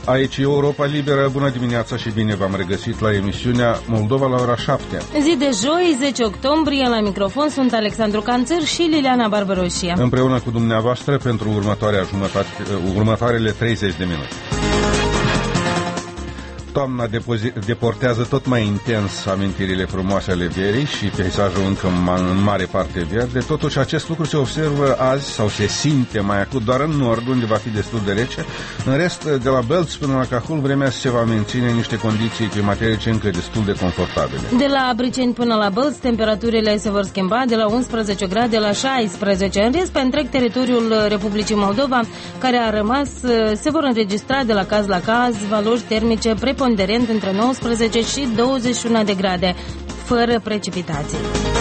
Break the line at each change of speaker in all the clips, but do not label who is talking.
Aici Europa Liberă, bună dimineața și bine v-am regăsit la emisiunea Moldova la ora 7.
Zi de joi, 10 octombrie, la microfon sunt Alexandru Canțăr și Liliana Barbaroșia.
Împreună cu dumneavoastră pentru următoarele 30 de minute. Toamna deportează tot mai intens amintirile frumoase ale verii și peisajul încă în mare parte verde. Totuși acest lucru se observă azi sau se simte mai acut doar în nord, unde va fi destul de rece. În rest, de la Bălți până la Cahul, vremea se va menține în niște condiții climaterice încă destul de confortabile. De la Briceni până la Bălți, temperaturile se vor schimba de la 11 grade la 16. În rest, pe întreg teritoriul Republicii Moldova, care a rămas, se vor înregistra de la caz la caz valori termice preponderent între 19 și 21 de grade, fără precipitații.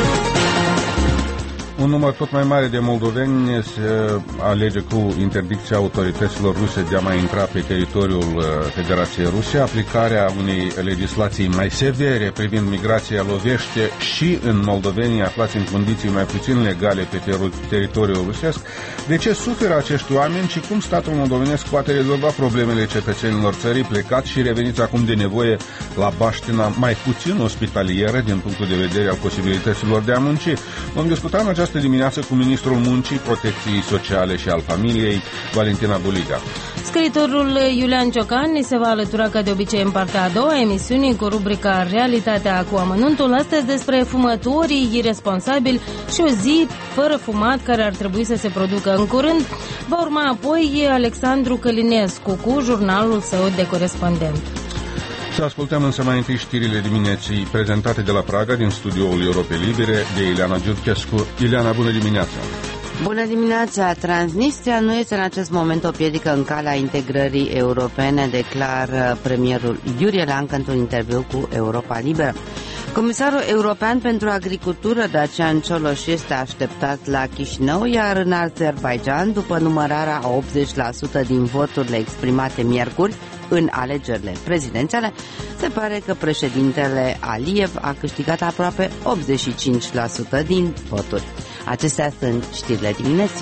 Un număr tot mai mare de moldoveni se alege cu interdicția autorităților ruse de a mai intra pe teritoriul Federației Ruse. Aplicarea unei legislații mai severe privind migrația lovește și în moldovenii aflați în condiții mai puțin legale pe teritoriul rusesc. De ce suferă acești oameni și cum statul moldovenesc poate rezolva problemele cetățenilor țării plecați și reveniți acum de nevoie la baștina mai puțin ospitalieră din punctul de vedere al posibilităților de a munci? Vom discuta în această dimineață cu ministrul Muncii, Protecției Sociale și al Familiei, Valentina Buliga. Scriitorul Iulian Ciocan ni se va alătura ca de obicei în partea a doua emisiunii cu rubrica Realitatea cu amănuntul, astăzi despre fumătorii irresponsabili și o zi fără fumat care ar trebui să se producă în curând. Va urma apoi Alexandru Călinescu cu jurnalul său de corespondent. Să ascultăm însă mai întâi știrile dimineții prezentate de la Praga, din studioul Europei Libere, de Ileana Giurchescu. Ileana, bună dimineața!
Bună dimineața! Transnistria nu este în acest moment o piedică în calea integrării europene, declară premierul Iurie Leancă într-un interviu cu Europa Liberă. Comisarul european pentru agricultură, Dacian Cioloș, este așteptat la Chișinău, iar în Azerbaidjan, după numărarea a 80% din voturile exprimate miercuri în alegerile prezidențiale, se pare că președintele Aliyev a câștigat aproape 85% din voturi. Acestea sunt știrile dimineții.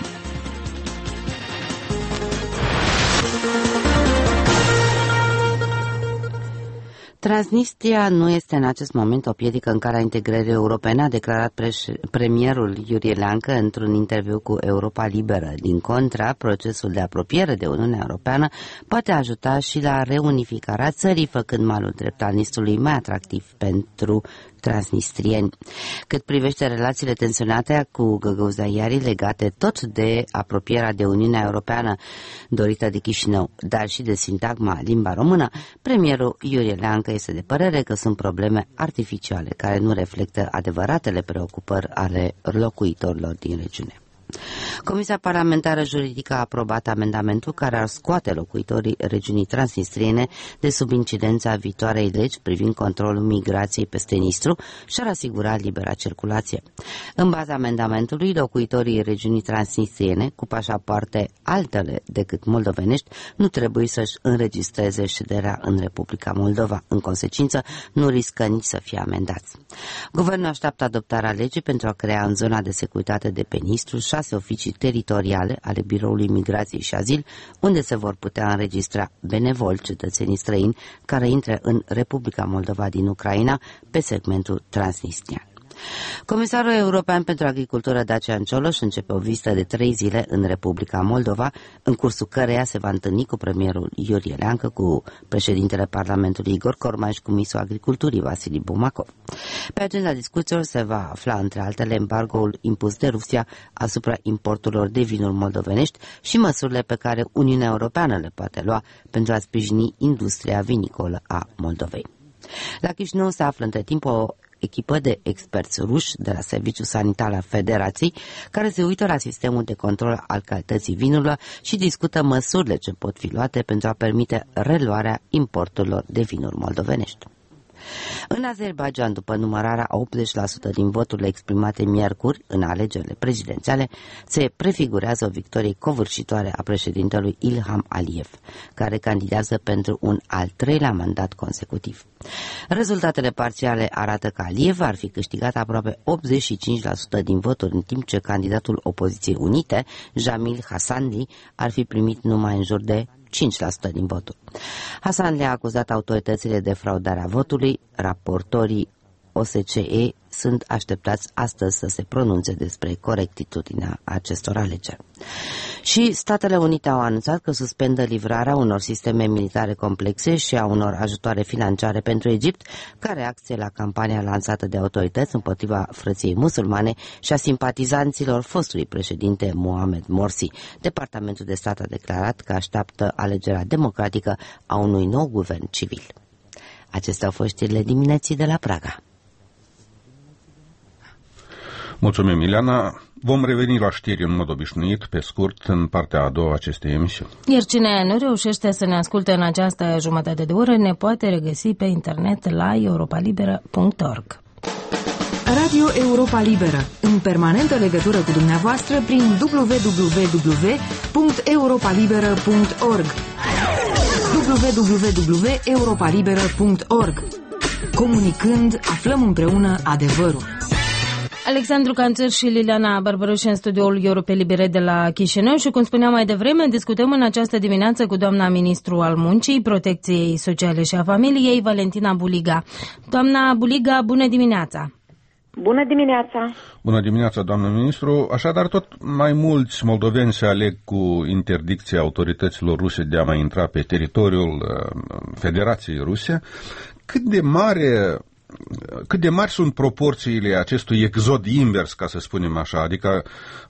Transnistria nu este în acest moment o piedică în calea integrării europene, a declarat premierul Iurie Leancă într-un interviu cu Europa Liberă. Din contra, procesul de apropiere de Uniunea Europeană poate ajuta și la reunificarea țării, făcând malul drept al Nistului mai atractiv pentru transnistrieni. Cât privește relațiile tensionate cu găgăuzaiarii legate tot de apropierea de Uniunea Europeană dorită de Chișinău, dar și de sintagma limba română, premierul Iurie Leancă este de părere că sunt probleme artificiale care nu reflectă adevăratele preocupări ale locuitorilor din regiune. Comisia Parlamentară Juridică a aprobat amendamentul care ar scoate locuitorii regiunii transnistriene de sub incidența viitoarei legi privind controlul migrației peste Nistru și ar asigura libera circulație. În baza amendamentului, locuitorii regiunii transnistriene cu pașapoarte altele decât moldovenești nu trebuie să-și înregistreze șederea în Republica Moldova. În consecință, nu riscă nici să fie amendați. Guvernul așteaptă adoptarea legii pentru a crea în zona de securitate de pe Nistru 6 oficii teritoriale ale Biroului Migrației și Azil, unde se vor putea înregistra benevol cetățenii străini care intră în Republica Moldova din Ucraina pe segmentul transnistrian. Comisarul european pentru agricultură Dacian Cioloș începe o vizită de 3 zile în Republica Moldova, în cursul căreia se va întâlni cu premierul Iurie Leancă, cu președintele Parlamentului Igor Corman și cu ministrul agriculturii Vasili Bumacov. Pe agenda discuțiilor se va afla, între altele, embargoul impus de Rusia asupra importurilor de vinuri moldovenești și măsurile pe care Uniunea Europeană le poate lua pentru a sprijini industria vinicolă a Moldovei. La Chișinău se află între timp o echipă de experți ruși de la Serviciul Sanitar al Federației, care se uită la sistemul de control al calității vinurilor și discută măsurile ce pot fi luate pentru a permite reluarea importurilor de vinuri moldovenești. În Azerbaidjan, după numărarea a 80% din voturile exprimate miercuri în alegerile prezidențiale, se prefigurează o victorie covârșitoare a președintelui Ilham Aliyev, care candidează pentru un al 3-lea mandat consecutiv. Rezultatele parțiale arată că Aliyev ar fi câștigat aproape 85% din voturi, în timp ce candidatul Opoziției Unite, Jamil Hassanli, ar fi primit numai în jur de 5% din voturi. Hasan le-a acuzat autoritățile de fraudarea votului. Raportorii OSCE sunt așteptați astăzi să se pronunțe despre corectitudinea acestor alegeri. Și Statele Unite au anunțat că suspendă livrarea unor sisteme militare complexe și a unor ajutoare financiare pentru Egipt, ca reacție la campania lansată de autorități împotriva frăției musulmane și a simpatizanților fostului președinte Mohamed Morsi. Departamentul de Stat a declarat că așteaptă alegerea democratică a unui nou guvern civil. Acestea au fost știrile dimineții de la Praga.
Mulțumim, Ileana. Vom reveni la știri în mod obișnuit, pe scurt, în partea a doua acestei emisiuni.
Iar cine nu reușește să ne asculte în această jumătate de oră, ne poate regăsi pe internet la europalibera.org.
Radio Europa Liberă, în permanentă legătură cu dumneavoastră prin www.europalibera.org www.europalibera.org. Comunicând, aflăm împreună adevărul.
Alexandru Canțăr și Liliana Barbăroși în studioul Europei Libere de la Chișinău și, cum spuneam mai devreme, discutăm în această dimineață cu doamna ministru al Muncii, Protecției Sociale și a Familiei, Valentina Buliga. Doamna Buliga, bună dimineața!
Bună dimineața!
Bună dimineața, doamnă ministru! Așadar, tot mai mulți moldoveni se aleg cu interdicția autorităților ruse de a mai intra pe teritoriul Federației Ruse. Cât de mari sunt proporțiile acestui exod invers, ca să spunem așa, adică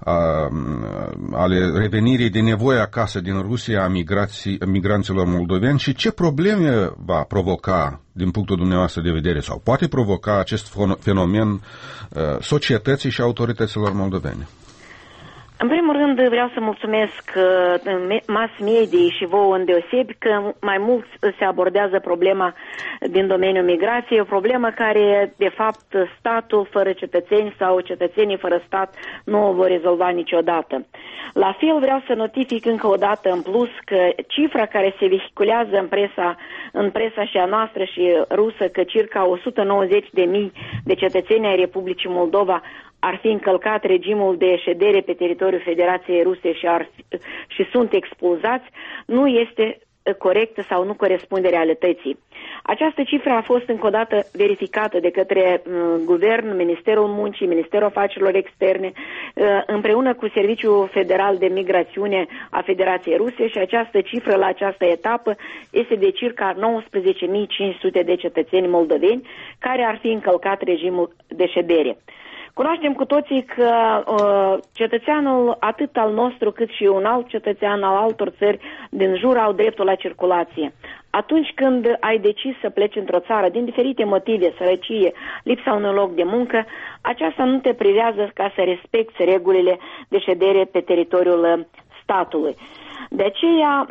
ale revenirii de nevoie acasă din Rusia a migranților moldoveni și ce probleme va provoca din punctul dumneavoastră de vedere sau poate provoca acest fenomen societății și autorităților moldovene?
În primul rând vreau să mulțumesc mass media și vouă îndeosebi că mai mult se abordează problema din domeniul migrației, o problemă care, de fapt, statul fără cetățeni sau cetățenii fără stat nu o vor rezolva niciodată. La fel vreau să notific încă o dată în plus că cifra care se vehiculează în presa și a noastră și rusă, că circa 190.000 de cetățeni ai Republicii Moldova ar fi încălcat regimul de ședere pe teritoriul Federației Ruse și sunt expulzați, nu este corectă sau nu corespunde realității. Această cifră a fost încă o dată verificată de către Guvern, Ministerul Muncii, Ministerul Afacerilor Externe, împreună cu Serviciul Federal de Migrațiune a Federației Ruse și această cifră la această etapă este de circa 19.500 de cetățeni moldoveni care ar fi încălcat regimul de ședere. Cunoaștem cu toții că cetățeanul atât al nostru cât și un alt cetățean al altor țări din jur au dreptul la circulație. Atunci când ai decis să pleci într-o țară din diferite motive, sărăcie, lipsa unui loc de muncă, aceasta nu te privează ca să respecti regulile de ședere pe teritoriul statului. De aceea,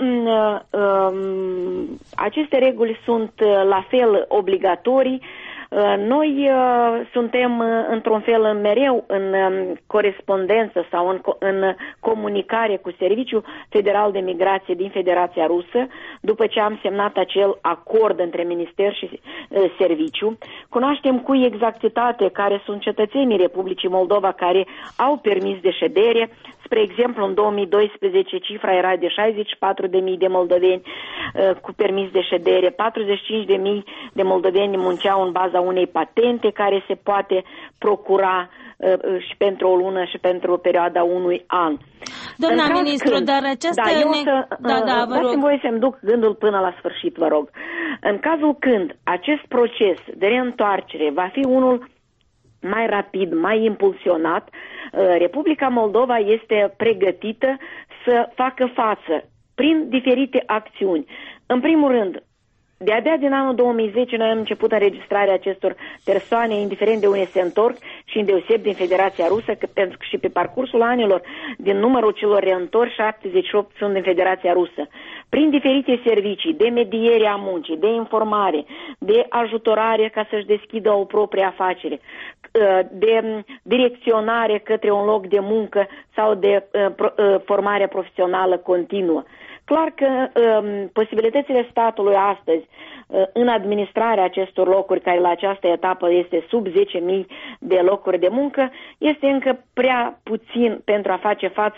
aceste reguli sunt la fel obligatorii. Noi suntem într-un fel mereu în corespondență sau în comunicare cu Serviciul Federal de Migrație din Federația Rusă, după ce am semnat acel acord între Minister și Serviciu. Cunoaștem cu exactitate care sunt cetățenii Republicii Moldova care au permis de ședere. Spre exemplu, în 2012 cifra era de 64.000 de moldoveni cu permis de ședere, 45.000 de moldoveni munceau în baza unei patente care se poate procura și pentru o lună și pentru o perioada unui an.
Doamna ministru, dar această...
Dați-mi voie să-mi duc gândul până la sfârșit, vă rog. În cazul când acest proces de reîntoarcere va fi unul mai rapid, mai impulsionat, Republica Moldova este pregătită să facă față prin diferite acțiuni. În primul rând, de-abia din anul 2010 noi am început înregistrarea acestor persoane, indiferent de unde se întorc și îndeoseb din Federația Rusă, pentru că și pe parcursul anilor, din numărul celor reîntorși, 78 sunt din Federația Rusă. Prin diferite servicii de mediere a muncii, de informare, de ajutorare ca să-și deschidă o proprie afacere, de direcționare către un loc de muncă sau de formare profesională continuă. Clar că posibilitățile statului astăzi în administrarea acestor locuri, care la această etapă este sub 10.000 de locuri de muncă, este încă prea puțin pentru a face față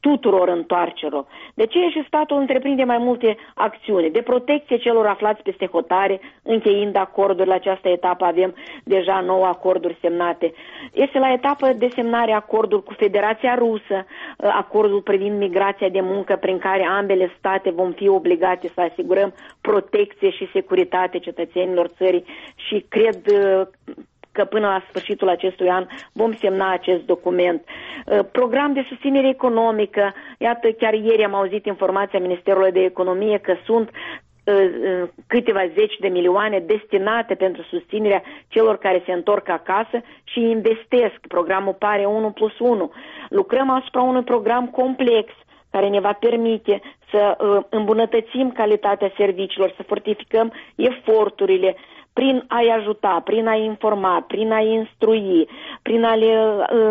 tuturor întoarcerilor. De ce și statul întreprinde mai multe acțiuni de protecție celor aflați peste hotare, încheiind acorduri. La această etapă avem deja 9 acorduri semnate. Este la etapă de semnare acordul cu Federația Rusă, acordul privind migrația de muncă, prin care ambele state vom fi obligate să asigurăm protecție și securitate cetățenilor țării și cred că până la sfârșitul acestui an vom semna acest document. Program de susținere economică, iată, chiar ieri am auzit informația Ministerului de Economie că sunt câteva zeci de milioane destinate pentru susținerea celor care se întorc acasă și investesc. Programul pare 1+1. Lucrăm asupra unui program complex care ne va permite să îmbunătățim calitatea serviciilor, să fortificăm eforturile prin a-i ajuta, prin a-i informa, prin a-i instrui, prin a le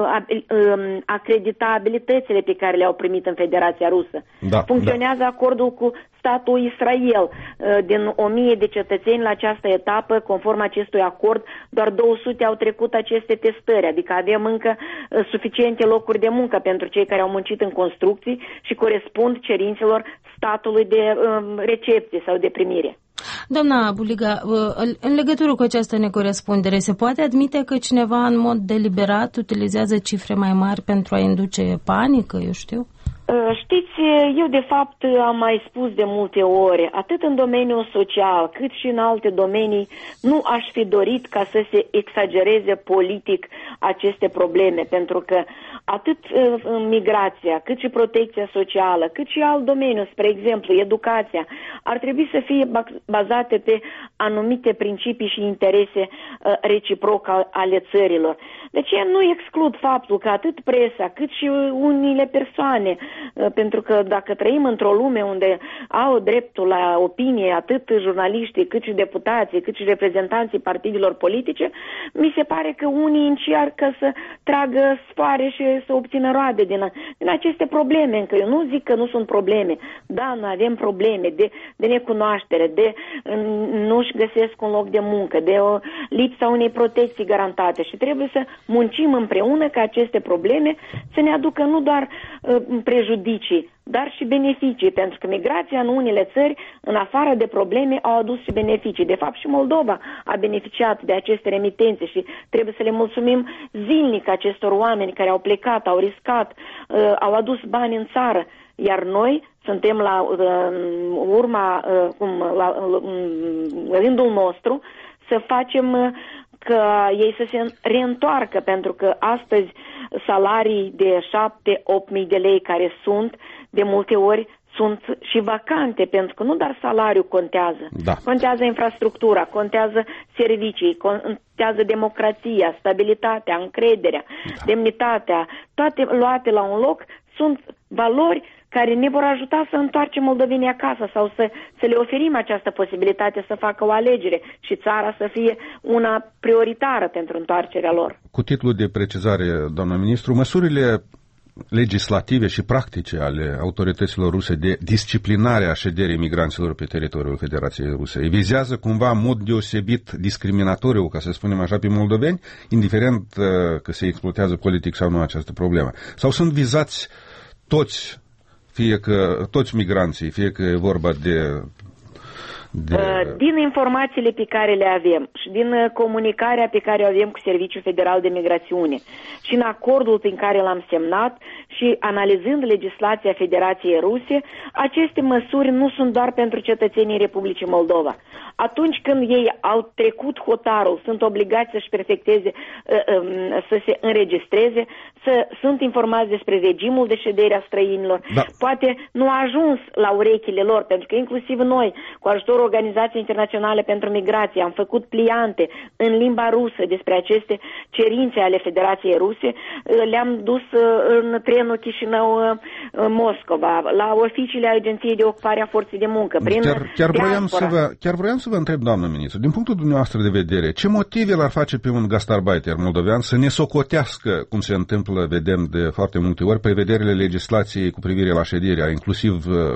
acredita abilitățile pe care le-au primit în Federația Rusă. Funcționează acordul cu statul Israel. Din 1000 de cetățeni la această etapă, conform acestui acord, doar 200 au trecut aceste testări, adică avem încă suficiente locuri de muncă pentru cei care au muncit în construcții și corespund cerințelor statului de recepție sau de primire.
Doamna Buliga, în legătură cu această necorespundere, se poate admite că cineva în mod deliberat utilizează cifre mai mari pentru a induce panică, eu știu?
Știți, eu de fapt am mai spus de multe ori, atât în domeniul social cât și în alte domenii, nu aș fi dorit ca să se exagereze politic aceste probleme, pentru că atât migrația, cât și protecția socială, cât și alt domeniu, spre exemplu, educația, ar trebui să fie bazate pe anumite principii și interese reciproc ale țărilor. Deci nu exclud faptul că atât presa, cât și unele persoane, pentru că dacă trăim într-o lume unde au dreptul la opinie atât jurnaliștii, cât și deputații, cât și reprezentanții partidelor politice, mi se pare că unii încearcă să tragă sfoare și să obțină roade din aceste probleme. Încă eu nu zic că nu sunt probleme. Da, noi avem probleme de necunoaștere, de nu-și găsesc un loc de muncă, de o lipsa unei protecții garantate și trebuie să muncim împreună ca aceste probleme să ne aducă nu doar prejudicii, dar și beneficii, pentru că migrația în unele țări, în afară de probleme, au adus și beneficii. De fapt, și Moldova a beneficiat de aceste remitențe și trebuie să le mulțumim zilnic acestor oameni care au plecat, au riscat, au adus bani în țară, iar noi suntem la rândul nostru să facem ca ei să se reîntoarcă, pentru că astăzi salarii de 7-8 mii de lei care sunt, de multe ori sunt și vacante, pentru că nu doar salariul contează. Da. Contează infrastructura, contează servicii, contează democrația, stabilitatea, încrederea, demnitatea, toate luate la un loc sunt valori care ne vor ajuta să întoarcem moldovenii acasă sau să le oferim această posibilitate să facă o alegere și țara să fie una prioritară pentru întoarcerea lor.
Cu titlul de precizare, doamna ministru, măsurile legislative și practice ale autorităților ruse de disciplinare a șederii migranților pe teritoriul Federației Ruse vizează cumva în mod deosebit discriminatoriu, ca să spunem așa, pe moldoveni, indiferent că se exploatează politic sau nu această problemă? Sau sunt vizați toți migranții, fie că e vorba de...
Din informațiile pe care le avem și din comunicarea pe care o avem cu Serviciul Federal de Migrațiune și în acordul prin care l-am semnat și analizând legislația Federației Ruse, aceste măsuri nu sunt doar pentru cetățenii Republicii Moldova. Atunci când ei au trecut hotarul, sunt obligați să-și perfecteze, să se înregistreze, sunt informați despre regimul de ședere a străinilor. Da. Poate nu a ajuns la urechile lor, pentru că inclusiv noi, cu ajutorul Organizației Internaționale pentru Migrație, am făcut pliante în limba rusă despre aceste cerințe ale Federației Ruse, le-am dus în trenul Chișinău-Moscova, la oficiile Agenției de Ocupare a Forței de Muncă.
Chiar vroiam să vă întreb, doamnă ministru, din punctul dumneavoastră de vedere, ce motive l-ar face pe un gastarbeiter moldovean să ne socotească, cum se întâmplă, vedem de foarte multe ori, prevederile legislației cu privire la șederea, inclusiv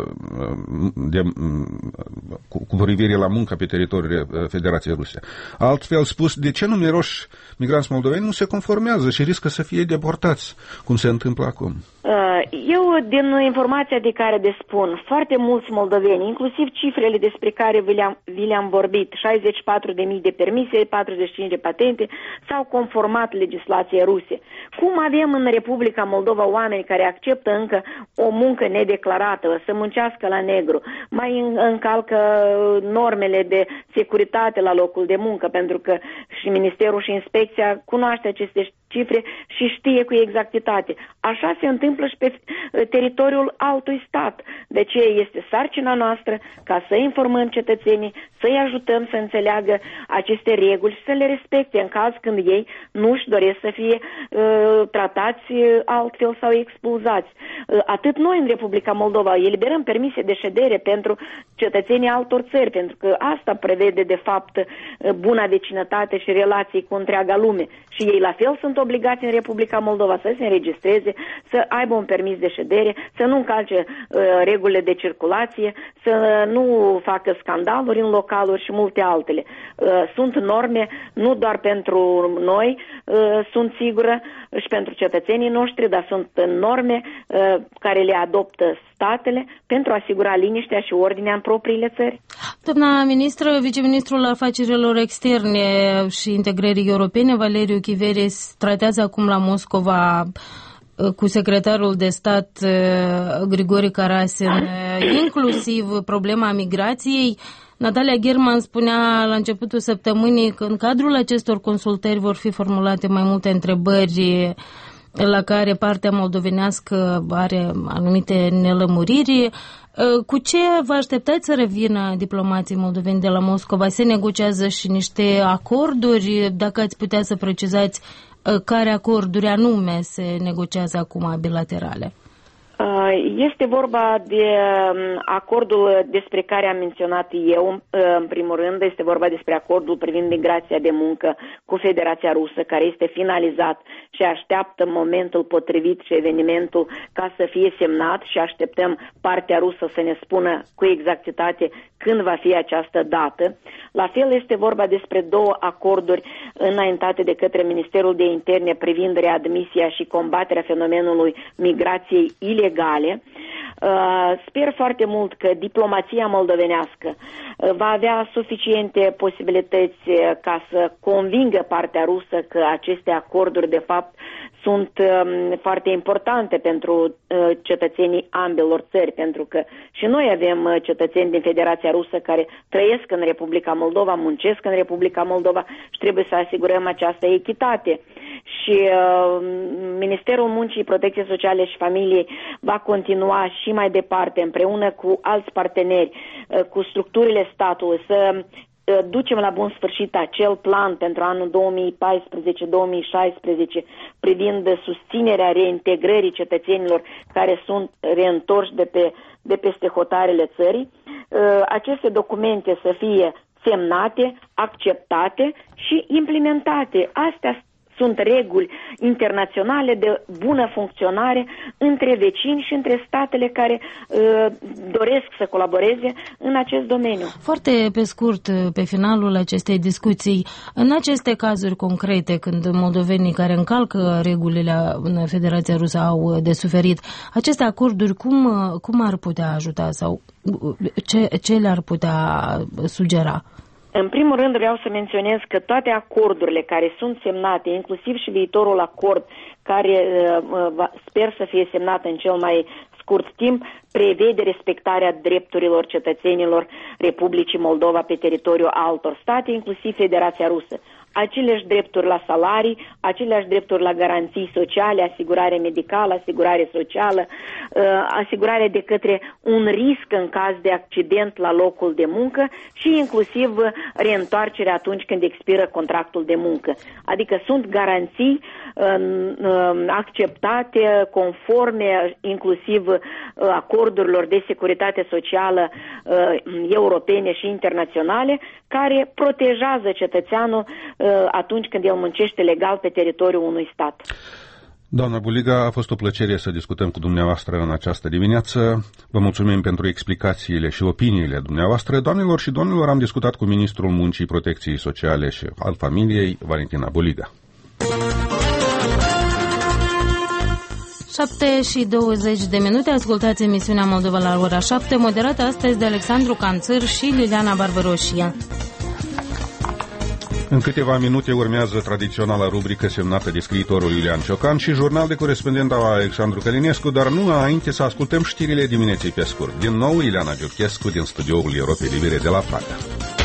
cu privire la munca pe teritoriul Federației Ruse? Altfel spus, de ce numeroși migranți moldoveni nu se conformează și riscă să fie deportați, cum se întâmplă acum?
Eu, din informația de care dispun, foarte mulți moldoveni, inclusiv cifrele despre care vi le-am vorbit, 64.000 de permise, 45 de patente, s-au conformat legislației ruse. Cum avem în Republica Moldova oameni care acceptă încă o muncă nedeclarată, să muncească la negru, mai încalcă normele de securitate la locul de muncă, pentru că și Ministerul și Inspecția cunoaște aceste cifre și știe cu exactitate. Așa se întâmplă și pe teritoriul altui stat. De ce este sarcina noastră ca să informăm cetățenii, să-i ajutăm să înțeleagă aceste reguli și să le respecte în caz când ei nu își doresc să fie tratați altfel sau expulzați. Atât noi în Republica Moldova eliberăm permise de ședere pentru cetățenii altor țări, pentru că asta prevede de fapt buna vecinătate și relații cu întreaga lume. Și ei la fel sunt obligați în Republica Moldova să se înregistreze, să aibă un permis de ședere, să nu încalce regulile de circulație, să nu facă scandaluri în localuri și multe altele. Sunt norme nu doar pentru noi, sunt sigură și pentru cetățenii noștri, dar sunt norme care le adoptă statele pentru a asigura liniștea și ordinea în propriile țări.
Doamna ministră, viceministrul afacerilor externe și integrării europene, Valeriu Chiveris, tratează acum la Moscova cu secretarul de stat Grigore Karasin, inclusiv problema migrației. Natalia Gherman spunea la începutul săptămânii că în cadrul acestor consultări vor fi formulate mai multe întrebări la care partea moldovenească are anumite nelămuriri. Cu ce vă așteptați să revină diplomații moldoveni de la Moscova? Se negociază și niște acorduri? Dacă ați putea să precizați care acorduri anume se negociază acum bilaterale?
Este vorba de acordul despre care am menționat eu, în primul rând, este vorba despre acordul privind migrația de muncă cu Federația Rusă, care este finalizat și așteaptă momentul potrivit și evenimentul ca să fie semnat și așteptăm partea rusă să ne spună cu exactitate când va fi această dată. La fel este vorba despre două acorduri înaintate de către Ministerul de Interne privind readmisia și combaterea fenomenului migrației ilegale. Sper foarte mult că diplomația moldovenească va avea suficiente posibilități ca să convingă partea rusă că aceste acorduri de fapt sunt foarte importante pentru cetățenii ambelor țări, pentru că și noi avem cetățeni din Federația Rusă care trăiesc în Republica Moldova, muncesc în Republica Moldova și trebuie să asigurăm această echitate. Și Ministerul Muncii, Protecției Sociale și Familiei va continua și mai departe împreună cu alți parteneri, cu structurile statului, să ducem la bun sfârșit acel plan pentru anul 2014-2016 privind susținerea reintegrării cetățenilor care sunt reîntorși de peste hotarele țării. Aceste documente să fie semnate, acceptate și implementate. Astea sunt reguli internaționale de bună funcționare între vecini și între statele care doresc să colaboreze în acest domeniu.
Foarte pe scurt, pe finalul acestei discuții, în aceste cazuri concrete, când moldovenii care încalcă regulile în Federația Rusă au de suferit, aceste acorduri cum ar putea ajuta sau ce le-ar putea sugera?
În primul rând vreau să menționez că toate acordurile care sunt semnate, inclusiv și viitorul acord care sper să fie semnat în cel mai scurt timp, prevede respectarea drepturilor cetățenilor Republicii Moldova pe teritoriul altor state, inclusiv Federația Rusă. Aceleași drepturi la salarii, aceleași drepturi la garanții sociale, asigurare medicală, asigurare socială, asigurare de către un risc în caz de accident la locul de muncă și inclusiv reîntoarcerea atunci când expiră contractul de muncă. Adică sunt garanții acceptate, conforme inclusiv acordurilor de securitate socială europene și internaționale, care protejează cetățeanul atunci când el muncește legal pe teritoriul unui stat.
Doamna Buliga, a fost o plăcere să discutăm cu dumneavoastră în această dimineață. Vă mulțumim pentru explicațiile și opiniile dumneavoastră. Doamnelor și domnilor, am discutat cu Ministrul Muncii, Protecției Sociale și al Familiei, Valentina Buliga.
7:20, ascultați emisiunea Moldova la ora 7, moderată astăzi de Alexandru Canțăr și Liliana Barbaroșia.
În câteva minute urmează tradiționala rubrică semnată de scriitorul Iulian Ciocan și jurnal de corespondent al Alexandru Călinescu, dar nu înainte să ascultăm știrile dimineții pe scurt. Din nou, Ileana Giurchescu din studioul Europei Libere de la Praga.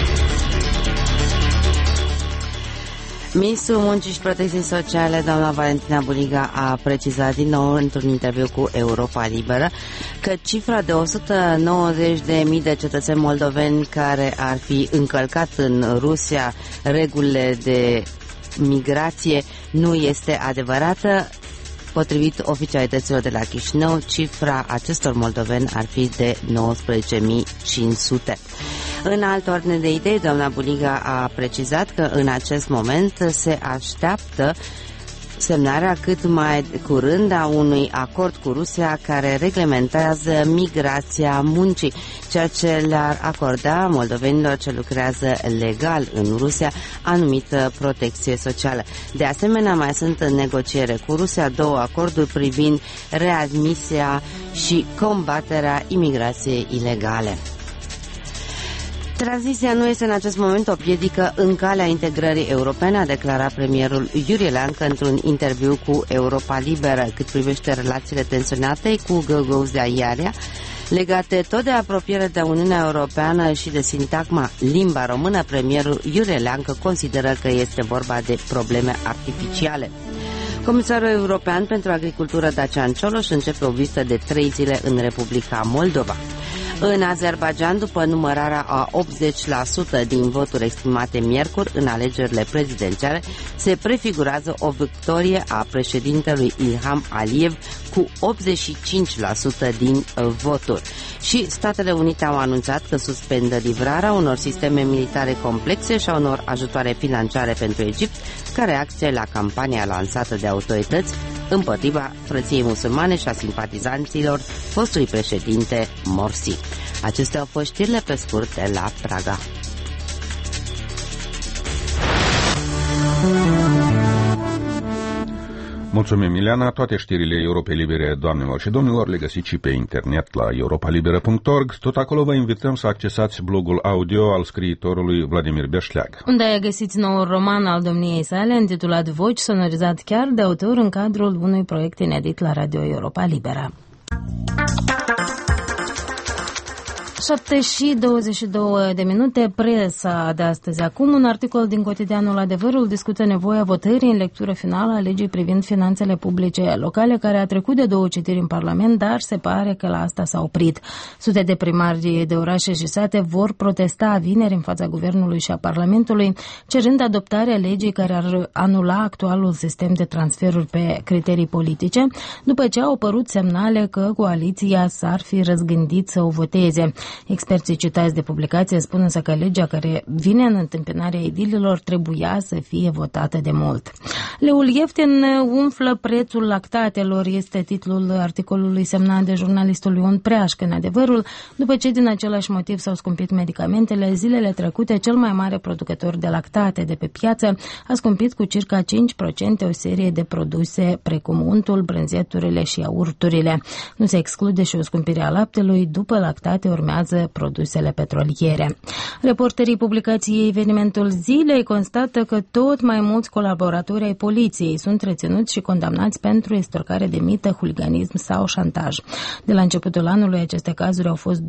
Ministrul Muncii și Protecției Sociale, doamna Valentina Buliga, a precizat din nou într-un interviu cu Europa Liberă că cifra de 190.000 de cetățeni moldoveni care ar fi încălcat în Rusia regulile de migrație nu este adevărată. Potrivit oficialităților de la Chișinău, cifra acestor moldoveni ar fi de 19.500. În altă ordine de idei, doamna Buliga a precizat că în acest moment se așteaptă semnarea cât mai curând a unui acord cu Rusia care reglementează migrația muncii, ceea ce le-ar acorda moldovenilor ce lucrează legal în Rusia anumită protecție socială. De asemenea, mai sunt în negociere cu Rusia 2 acorduri privind readmisia și combaterea imigrației ilegale. Tranziția nu este în acest moment o piedică în calea integrării europene, a declarat premierul Iurie Leancă într-un interviu cu Europa Liberă. Cât privește relațiile tensionate cu Găgăuzia Iaria, legate tot de apropiere de Uniunea Europeană și de sintagma limba română, premierul Iurie Leancă consideră că este vorba de probleme artificiale. Comisarul European pentru Agricultură Dacian Cioloș începe o vizită de 3 zile în Republica Moldova. În Azerbaidjan, după numărarea a 80% din voturi exprimate miercuri în alegerile prezidențiale, se prefigurează o victorie a președintelui Ilham Aliyev cu 85% din voturi. Și Statele Unite au anunțat că suspendă livrarea unor sisteme militare complexe și a unor ajutoare financiare pentru Egipt, ca reacție la campania lansată de autorități împotriva Frăției Musulmane și a simpatizanților fostului președinte Morsi. Acestea au fost știrile pe scurt de la Praga.
Mulțumim, Ileana. Toate știrile Europei Libere, doamnelor și domnilor, le găsiți și pe internet la europalibera.org. Tot acolo vă invităm să accesați blogul audio al scriitorului Vladimir Berșleag,
unde găsiți noul roman al domniei sale, intitulat Voci, sonorizat chiar de autor în cadrul unui proiect inedit la Radio Europa Libera. 7:22, presa de astăzi. Acum, un articol din cotidianul Adevărul discută nevoia votării în lectură finală a legii privind finanțele publice locale, care a trecut de 2 citiri în Parlament, dar se pare că la asta s-a oprit. Sute de primari de orașe și sate vor protesta vineri în fața Guvernului și a Parlamentului, cerând adoptarea legii care ar anula actualul sistem de transferuri pe criterii politice, după ce au apărut semnale că coaliția s-ar fi răzgândit să o voteze. Experții citați de publicație spun însă că legea care vine în întâmpinarea edililor trebuia să fie votată de mult. Leul ieftin umflă prețul lactatelor, este titlul articolului semnat de jurnalistul Ion Preașcă în Adevărul, după ce din același motiv s-au scumpit medicamentele. Zilele trecute, cel mai mare producător de lactate de pe piață a scumpit cu circa 5% o serie de produse precum untul, brânzeturile și iaurturile. Nu se exclude și o scumpire a laptelui, după lactate urmează produsele petroliere. Reporterii publicației Evenimentul Zilei constată că tot mai mulți colaboratori ai poliției sunt reținuți și condamnați pentru estorcare de mită, huliganism sau șantaj. De la începutul anului, aceste cazuri au fost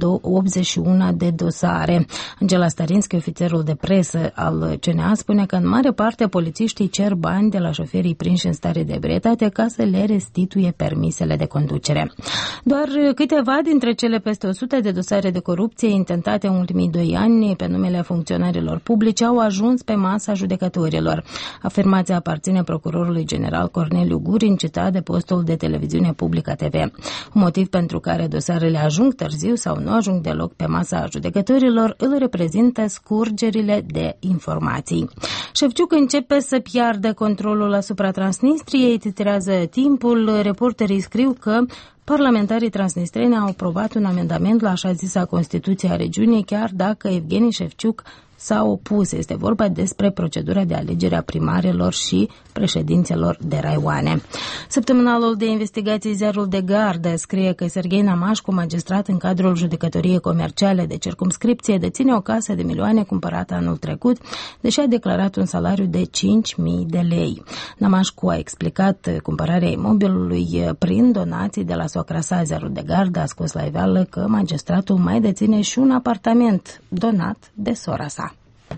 81 de dosare. Angela Starinski, ofițerul de presă al CNA, spune că în mare parte polițiștii cer bani de la șoferii prinși în stare de ebrietate ca să le restituie permisele de conducere. Doar câteva dintre cele peste 100 de dosare de corupție intentate în ultimii 2 ani pe numele funcționarilor publici au ajuns pe masa judecătorilor. Afirmația aparține procurorului general Corneliu Gurin, citat de postul de televiziune Publica TV. Un motiv pentru care dosarele ajung târziu sau nu ajung deloc pe masa judecătorilor îl reprezintă scurgerile de informații. Șefciuc începe să piardă controlul asupra Transnistriei, titrează Timpul. Reporterii scriu că parlamentarii transnistreni au aprobat un amendament la așa zisa Constituție a regiunii, chiar dacă Evgeni Șefciuc s-a opus. Este vorba despre procedura de alegere a primarilor și președinților de raioane. Săptămânalul de investigații Ziarul de Gardă scrie că Serghei Namașcu, magistrat în cadrul judecătoriei comerciale de circumscripție, deține o casă de milioane cumpărată anul trecut, deși a declarat un salariu de 5.000 de lei. Namașcu a explicat cumpărarea imobilului prin donații de la socra sa. Ziarul de Gardă a scos la iveală că magistratul mai deține și un apartament donat de sora sa.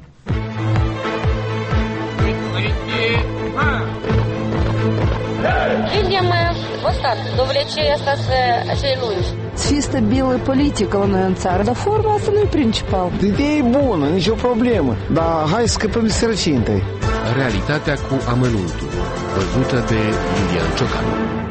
Видимо, вот так, до влечения остаться acei lungi.
Fi stabilă politică la noi în țară, dar forma asta nu e principal.
Ideea e bună, nicio problemă, dar hai să scăpăm de sărăcie întâi.
Realitatea cu amănuntul, văzută de Iulian Ciocan.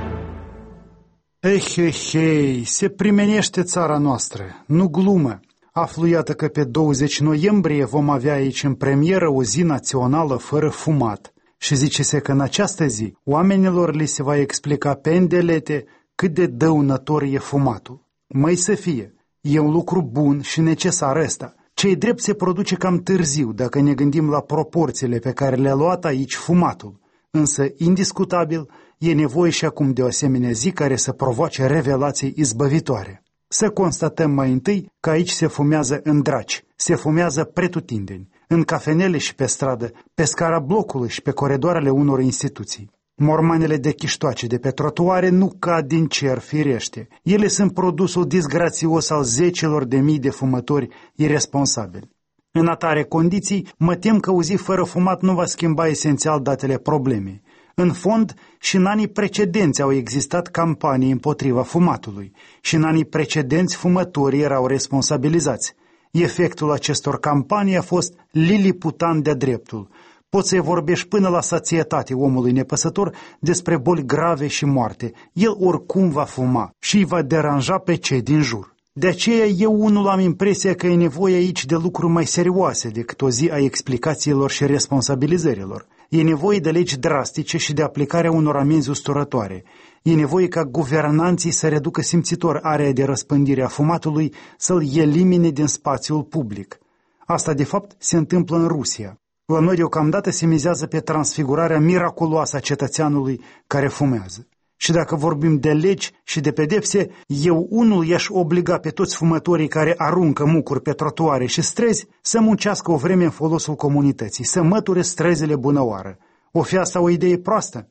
Hei, se primenește țara noastră, nu glumă. Aflu iată că pe 20 noiembrie vom avea aici în premieră o zi națională fără fumat. Și zice-se că în această zi oamenilor li se va explica pe îndelete cât de dăunător e fumatul. Măi să fie, e un lucru bun și necesar ăsta. Ce-i drept se produce cam târziu dacă ne gândim la proporțiile pe care le-a luat aici fumatul. Însă, indiscutabil, e nevoie și acum de o asemenea zi care să provoace revelații izbăvitoare. Să constatăm mai întâi că aici se fumează în draci, se fumează pretutindeni, în cafenele și pe stradă, pe scara blocului și pe coridoarele unor instituții. Mormanele de chiștoace de pe trotuare nu cad din cer, firește. Ele sunt produsul disgrațios al zecilor de mii de fumători irresponsabili. În atare condiții, mă tem că o zi fără fumat nu va schimba esențial datele problemei. În fond, și în anii precedenți au existat campanii împotriva fumatului și în anii precedenți fumătorii erau responsabilizați. Efectul acestor campanii a fost liliputan de-a dreptul. Poți să-i vorbești până la sațietate omului nepăsător despre boli grave și moarte. El oricum va fuma și îi va deranja pe cei din jur. De aceea eu unul am impresia că e nevoie aici de lucruri mai serioase decât o zi a explicațiilor și responsabilizărilor. E nevoie de legi drastice și de aplicarea unor amenzi usturătoare. E nevoie ca guvernanții să reducă simțitor area de răspândire a fumatului, să-l elimine din spațiul public. Asta, de fapt, se întâmplă în Rusia. La noi deocamdată se mizează pe transfigurarea miraculoasă a cetățeanului care fumează. Și dacă vorbim de legi și de pedepse, eu unul i-aș obliga pe toți fumătorii care aruncă mucuri pe trotuare și străzi să muncească o vreme în folosul comunității, să măture străzile bunăoară. O fi asta o idee proastă?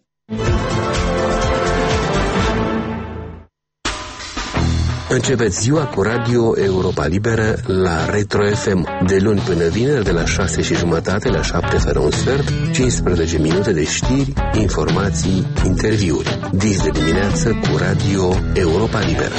Începeți ziua cu Radio Europa Liberă la Retro FM. De luni până vineri, de la 6:30 la 7 fără un sfert, 15 minute de știri, informații, interviuri. Dis de dimineață cu Radio Europa Liberă.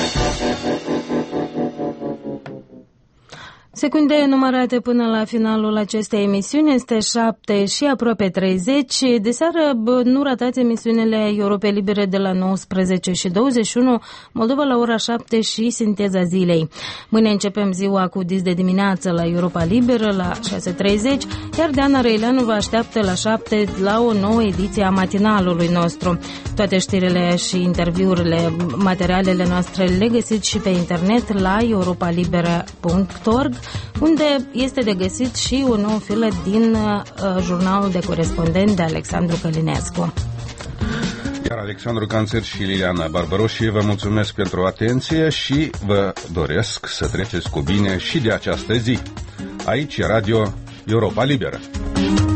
Secunde numărate până la finalul acestei emisiuni, este 7 și aproape 30. De seară nu ratați emisiunile Europa Libere de la 19:21, Moldova la ora 7 și Sinteza zilei. Mâine începem ziua cu Dis de dimineață la Europa Liberă la 6:30, iar Diana Răileanu vă așteaptă la 7 la o nouă ediție a matinalului nostru. Toate știrile și interviurile, materialele noastre le găsiți și pe internet la europalibera.org, unde este de găsit și o nouă filă din jurnalul de corespondent de Alexandru Călinescu.
Iar Alexandru Canțer și Liliana Barbaroși vă mulțumesc pentru atenție și vă doresc să treceți cu bine și de această zi. Aici e Radio Europa Liberă.